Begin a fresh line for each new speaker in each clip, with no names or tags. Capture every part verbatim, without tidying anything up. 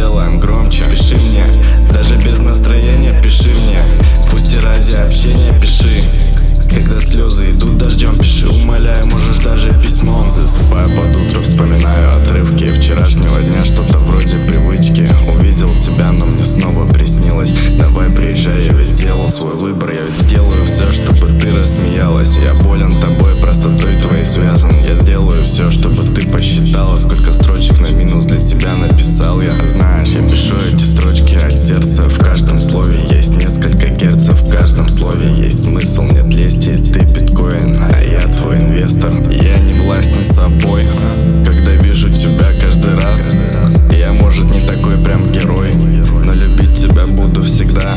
делаем громче. Пиши мне, даже без настроения пиши мне. Пусть и ради общения пиши. Когда слезы идут дождем, пиши, умоляю, можешь даже письмом. Засыпаю под утро, вспоминаю отрывки вчерашнего дня, что-то вроде привычки. Увидел тебя, но мне снова приснилось. Давай приезжай, я ведь сделал свой выбор. Я ведь сделаю все, чтобы ты рассмеялась. Я болен тобой, простотой твоей связан. Я сделаю все, чтобы ты посчитала, сколько строчек на минус для тебя написал я. Знаешь, я пишу эти строчки от сердца. В каждом слове есть несколько герцев. В каждом слове есть смысл, нет лести. Ты биткоин, а я твой инвестор. Я не властен собой, когда вижу тебя каждый раз. Я, может, не такой прям герой, но любить тебя буду всегда.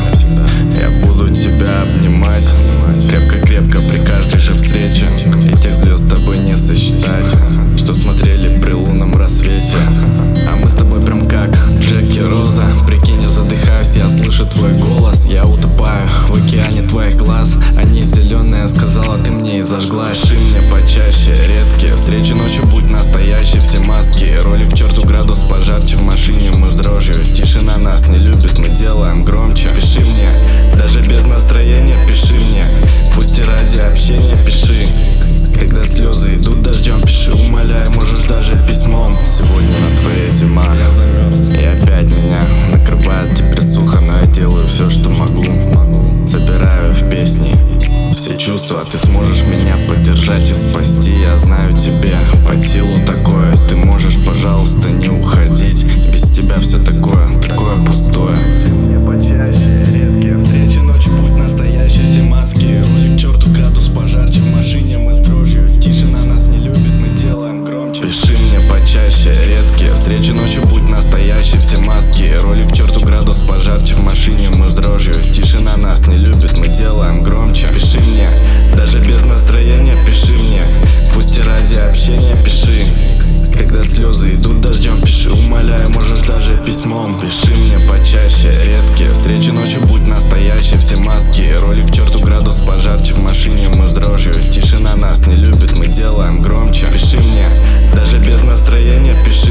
Я буду тебя обнимать крепко-крепко при каждой же встрече. И тех звезд с тобой не сосчитать, что смотрели при лунном рассвете. А мы с тобой прям как Джек и Роза. Прикинь, я задыхаюсь, я слышу твой голос. Я утопаю в океане твоих глаз. Они зеленые, сказала ты мне и зажгла. Пиши мне почаще, редкие встречи ночью, будь настоящей. Все маски, ролик к черту, градус пожарче. В машине мы с дрожью, тишина нас не любит, мы делаем громче. Пиши мне, даже без настроения пиши мне. Пусть и ради общения пиши. Когда слезы идут дождем, пиши, умоляю, можешь даже письмом. Сегодня на твоей зима, я замерз, и опять меня накрывает теперь сухо, но я делаю все, что могу. Собираю в песни все чувства, ты сможешь меня поддержать и спасти. Я знаю, тебе под силу такое. Ты можешь, пожалуйста, не уходить. Без тебя все такое, такое пустое. Мне почаще, редкие встречи ночью, будь настоящий. Зимаски, ролик к черту, градус пожарче. В машине мы с дрожью, тишина нас не любит, мы делаем громче. Пиши мне почаще, редкие встречи ночью, будь настоящий. Все маски, ролик к черту, градус пожарче. В машине мы с дрожью, тишина нас не любит, мы делаем громче. Пиши мне, даже без настроения пиши мне. Пусть и ради общения пиши. Когда слезы идут дождем, пиши, умоляю, можешь даже письмом. Пиши мне почаще, редкие встречи ночью, будь настоящий. Все маски, ролик к черту, градус пожарче. В машине мы с дрожью, тишина нас не любит, мы делаем громче. Пиши мне, даже без настроения пиши.